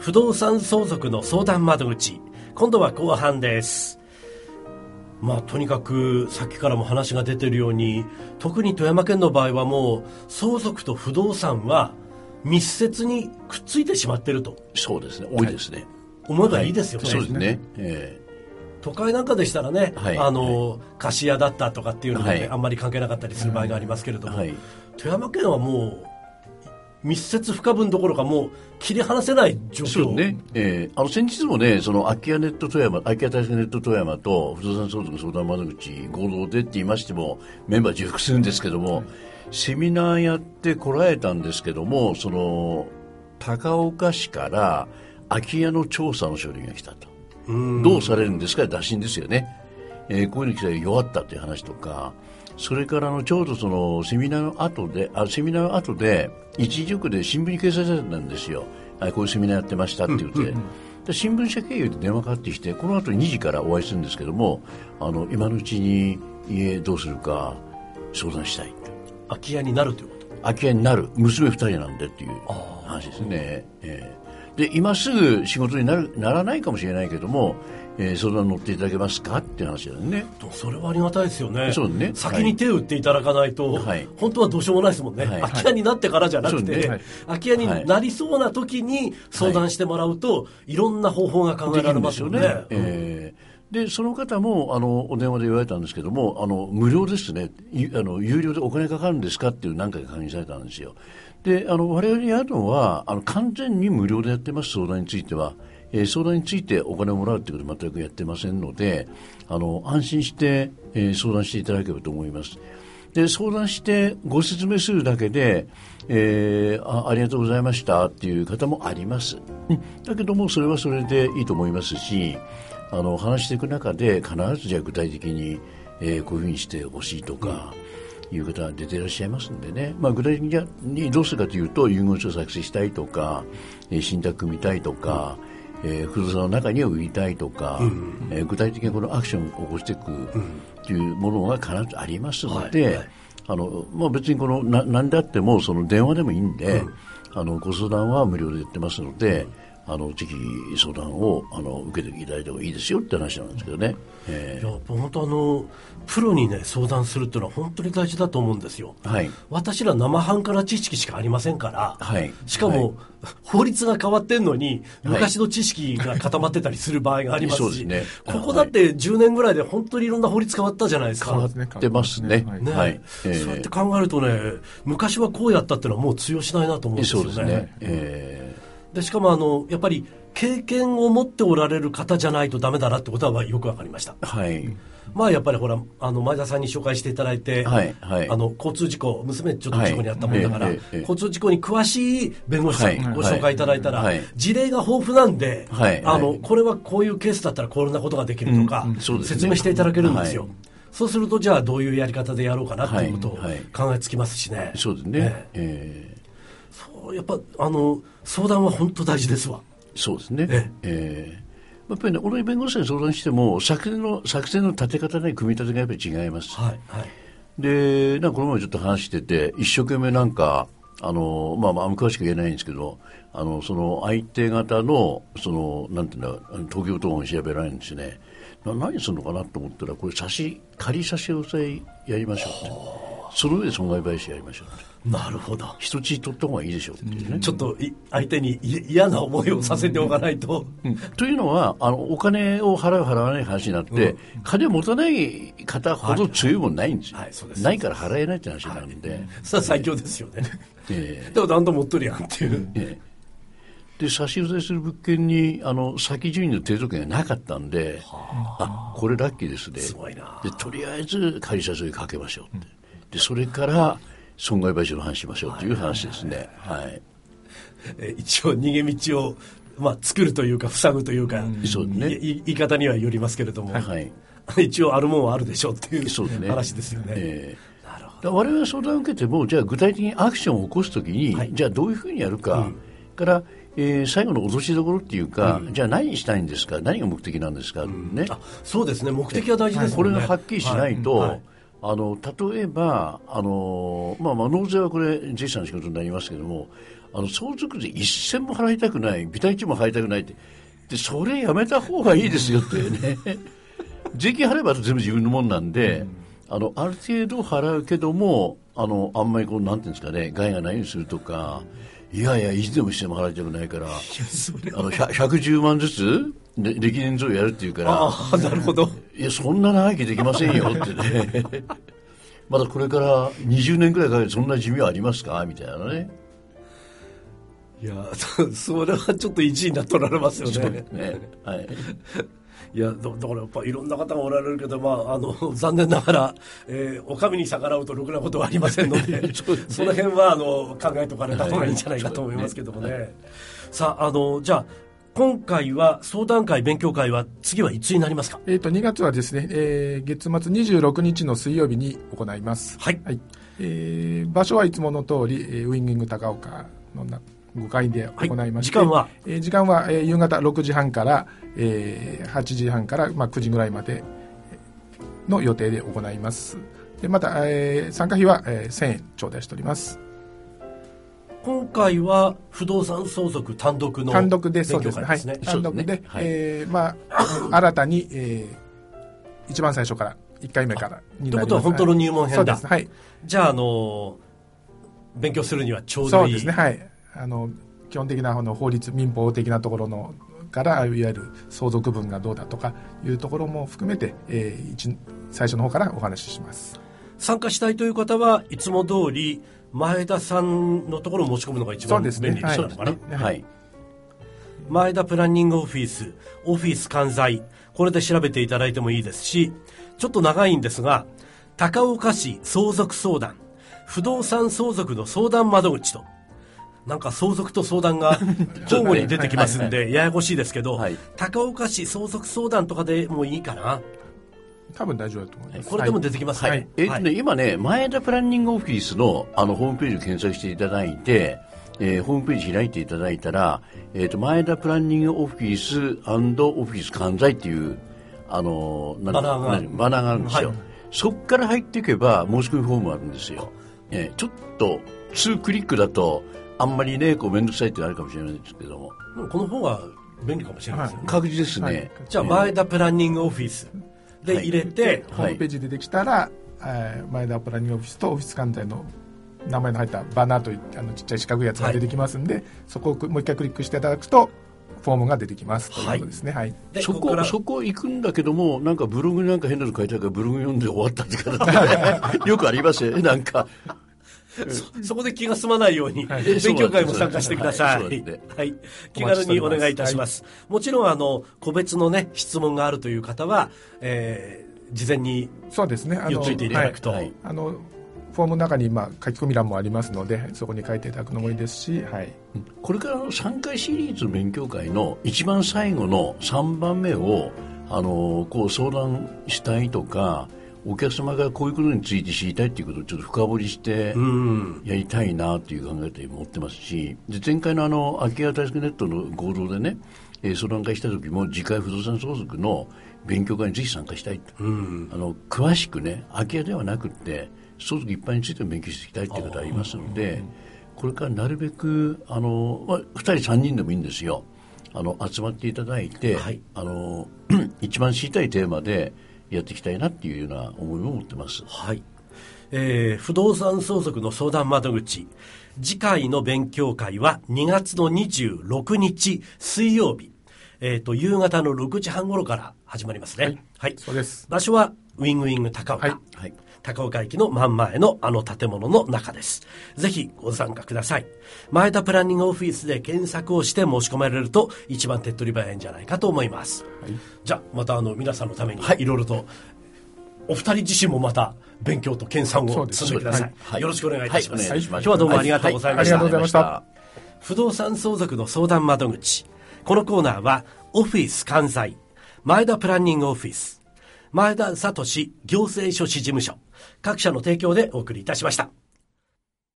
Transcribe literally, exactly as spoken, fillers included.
不動産相続の相談窓口、今度は後半です。まあとにかくさっきからも話が出ているように、特に富山県の場合はもう相続と不動産は密接にくっついてしまっていると。 そうですね、多いですね、はい、 思えばいいですよね、 はい、そうですね、えー都会なんかでしたらね、はい、あの、はい、貸し屋だったとかっていうので、ね、はい、あんまり関係なかったりする場合がありますけれども、はい、富山県はもう密接不可分どころかもう切り離せない状況。 そうね、えー、あの先日もね、その空き家ネット富山、空き家対策ネット富山と不動産相続相談窓口合同でって言いましてもメンバー重複するんですけども、はい、セミナーやってこられたんですけども、その高岡市から空き家の調査の処理が来たと。どうされるんですか、打診ですよね、えー、こういうの来たら弱ったという話とか、それからのちょうどそのセミナーの後であセミナーの後で一時局で新聞に掲載されたんですよ、はい、こういうセミナーやってましたって言って、うんうんうん、で新聞社経由で電話かかってきて、この後にじからお会いするんですけども、あの今のうちに家どうするか相談したいと。 空き家になるということ。 空き家になる娘ふたりなんでっていう話ですね、えーで今すぐ仕事になるならないかもしれないけども、えー、相談に乗っていただけますかっていう話だよね。 それはありがたいですよね。 そうね、 先に手を打っていただかないと、はい、本当はどうしようもないですもんね、はい、空き家になってからじゃなくて、はい、空き家になりそうな時に相談してもらうと、はい、いろんな方法が考えられますよね。できるんですよね、えー、でその方もあのお電話で言われたんですけども、あの無料ですね、あの有料でお金かかるんですかっていう何回か確認されたんですよ。であの我々にやるのはあの完全に無料でやってます。相談については、えー、相談についてお金をもらうということは全くやってませんので、あの安心して、えー、相談していただければと思います。で相談してご説明するだけで、えー、あ, ありがとうございましたっていう方もあります。だけどもそれはそれでいいと思いますし、あの話していく中で必ずじゃあ具体的に、えー、こういうふうにしてほしいとか、うんいう方が出ていらっしゃいますんでね、まあ、具体的にどうするかというと、遺言書を作成したいとか、えー、信託組みたいとか、うんえー、不動産の中には売りたいとか、うんうんえー、具体的にこのアクションを起こしていくというものが必ずありますので、はいはいあのまあ、別にこのな何であってもその電話でもいいんで、うん、あのご相談は無料でやってますので、うん、あのぜひ相談をあの受けていただいた方がいいですよって話なんですけどね。えー、 いや本当あのプロにね相談するっていうのは本当に大事だと思うんですよ、はい、私ら生半可な知識しかありませんから、はい、しかも、はい、法律が変わってんのに昔の知識が固まってたりする場合がありますし、はいそうですね、ここだってじゅうねんぐらいで本当にいろんな法律変わったじゃないですか。 変わってますね、 ねはいえー、そうやって考えるとね、昔はこうやったっていうのはもう通用しないなと思うんですよね。 そうですね、えー、でしかもあのやっぱり経験を持っておられる方じゃないとダメだなってことはよくわかりました。はいまあやっぱりほらあの前田さんに紹介していただいて、はいはい、あの交通事故娘ちょっと事故にあったもんだから、はいえええ、交通事故に詳しい弁護士さんにご紹介いただいたら、はいはい、事例が豊富なんで、はい、あのこれはこういうケースだったらこんなことができるとか、うんうんね、説明していただけるんですよ、はい、そうするとじゃあどういうやり方でやろうかなっていうことを考えつきますしね、はいはい、 そうですね、ええー、そうやっぱあの相談は本当大事ですわ。 そうですね、ええーやっぱりね、俺に弁護士に相談しても作戦の作戦の立て方ね組み立てがやっぱり違います、はいはい、でなんかこの前ちょっと話してて一生懸命なんかあの、まあ、まあ詳しく言えないんですけどあのその相手方のそのなんていうんだ東京都法に調べられるんですね。な何するのかなと思ったらこれ差し仮差し押さえやりましょうってその上で損害賠償やりましょうって。 なるほど。 一血取った方がいいでしょうっていうね、 うん、ちょっと相手に嫌な思いをさせておかないと、 うんうん、というのはあのお金を払う払わない話になって、うん、金を持たない方ほど強いもんないんですよ、はいはい、そうですないから払えないって話になるんで、はい、 それは最強ですよね、えー、でもだんだん持っとるやんっていう、えー、で差し押さえする物件にあの先順位の抵当権がなかったんで、はあ、あこれラッキーですね。 すごいな。 でとりあえず仮差し押さえかけましょうって、でそれから損害賠償の話しましょうという話ですね、はいはいはい、 え一応逃げ道を、まあ、作るというか塞ぐというか、うんそうね、言い方にはよりますけれども、はいはい、一応あるもんはあるでしょうっていう、ね、話ですよね、えー、なるほど。 我々相談を受けてもじゃあ具体的にアクションを起こすときに、はい、じゃあどういうふうにやるか、うん、からえー、最後の脅しどころっていうか、うん、じゃあ何したいんですか何が目的なんですか、うん、ね、 あそうですね目的は大事ですね、 はい、これがはっきりしないと、はいはいあの例えばあの、まあ、まあ納税はこれ税理士の仕事になりますけども、あの相続税一銭も払いたくない、ビタ一も払いたくないってで、それやめた方がいいですよってね税金払えば全部自分のもんなんで、うん、あのある程度払うけども、あのあんまりこうなんていうんですかね、害がないようにするとか、いやいやいつでもしても払いたくないからあのひゃくじゅうまんずつで歴年増やるっていうから、 ああなるほど、 いやそんな長生きできませんよってねまだこれからにじゅうねんくらいかけてそんな寿命ありますかみたいなね。 いやそれはちょっと意地になっとられますよね。 ね、はい、 いや だ, だからやっぱいろんな方がおられるけど、まあ、あの残念ながら、えー、お上に逆らうとろくなことはありませんのでそ, ね、その辺はあの考えておかれた方がいいんじゃないかと思いますけどもね、はい、さあ、あのじゃあ今回は相談会勉強会は次はいつになりますか？ えー、とにがつはですね、えー、月末にじゅうろくにちの水曜日に行います。 はい、 はい、えー、場所はいつもの通り、えー、ウィンギング高岡のごかいで行いまして、 はい、時間は、 えー、時間は、えー、夕方ろくじはんから、えー、はちじはんから、まあ、くじぐらいまでの予定で行います。でまた、えー、参加費は、えー、せんえん頂戴しております。 今回は不動産相続単独の単独で、そうですね、はい、単独で、 はい、 えーまあ、新たに、えー、一番最初からいっかいめからになります。 ということは本当の入門編だ。 そうです、はい、 じゃあ、あの勉強するにはちょうどいい。 そうですね、はい、あの基本的なの法律民法的なところのからいわゆる相続分がどうだとかいうところも含めて、えー、一最初の方からお話しします。 参加したいという方はいつも通り前田さんのところを申し込むのが一番便利でしょうかね。 はい、 前田プランニングオフィスオフィス関西、これで調べていただいてもいいですし、ちょっと長いんですが高岡市相続相談不動産相続の相談窓口と、なんか相続と相談が交互に出てきますんでややこしいですけど、はい、高岡市相続相談とかでもいいかな。 多分大丈夫だと思います。 これでも出てきますね。 はいはい、えーとねはい、今ね前田プランニングオフィス の, あのホームページを検索していただいて、えー、ホームページ開いていただいたら、えー、と前田プランニングオフィス&オフィス関西っていうあのー、 バナーがあるバナーがあるんですよ、はい、そこから入っていけば申し込みフォームがあるんですよ、えー、ちょっとにクリックだとあんまりねこう面倒くさいってあるかもしれないですけども、 でもこの方が便利かもしれないですよね、 はい、確実ですね、はい、 じゃあ前田プランニングオフィスで入れて、はい、 ホームページ出てきたら、はい、前田プランニングオフィスとオフィス関西の名前の入ったバナーというあのちっちゃい四角いやつが出てきますんで、はい、そこをもう一回クリックしていただくとフォームが出てきますということですね、はいはい、 でそこそこ行くんだけどもなんかブログになんか変なの書いてあるからブログ読んで終わったって方よくありますよね。なんかそ, そこで気が済まないように、はい、勉強会も参加してください、はいはい、気軽にお願いいたします、はい、もちろんあの個別の、ね、質問があるという方は、えー、事前にそうですね言っといていただくと、 はい、あのフォームの中に、まあ、書き込み欄もありますのでそこに書いていただくのもいいですし、はい、 これからのさんかいシリーズの勉強会の一番最後のさんばんめをあのこう相談したいとかお客様がこういうことについて知りたいということをちょっと深掘りしてやりたいなという考えで持ってますし、で前回のあの空き家対策ネットの合同でね、えー、相談会した時も次回不動産相続の勉強会にぜひ参加したいと、うん、あの詳しくね空き家ではなくって相続一般についても勉強していきたいという方がありますので、これからなるべくあの、まあ、ふたりさんにんでもいいんですよ、あの集まっていただいて、はい、あの一番知りたいテーマでやっていきたいなっていうような思いも持ってます。 はい、えー、不動産相続の相談窓口、次回の勉強会はにがつのにじゅうろくにち水曜日、えー、と夕方のろくじはん頃から始まりますね。はい、 はい、そうです。 場所はウィングウィング高岡、はいはい、高岡駅の真ん前のあの建物の中です。ぜひご参加ください。前田プランニングオフィスで検索をして申し込まれると一番手っ取り早いんじゃないかと思います、はい、じゃあまたあの皆さんのためにいろいろとお二人自身もまた勉強と研鑽を積んでください、はい、よろしくお願いいたします、はい、今日はどうもありがとうございました、 はいはい、ありがとうございました。 不動産相続の相談窓口、このコーナーはオフィス関西前田プランニングオフィス前田聡行政書士事務所各社の提供でお送りいたしました。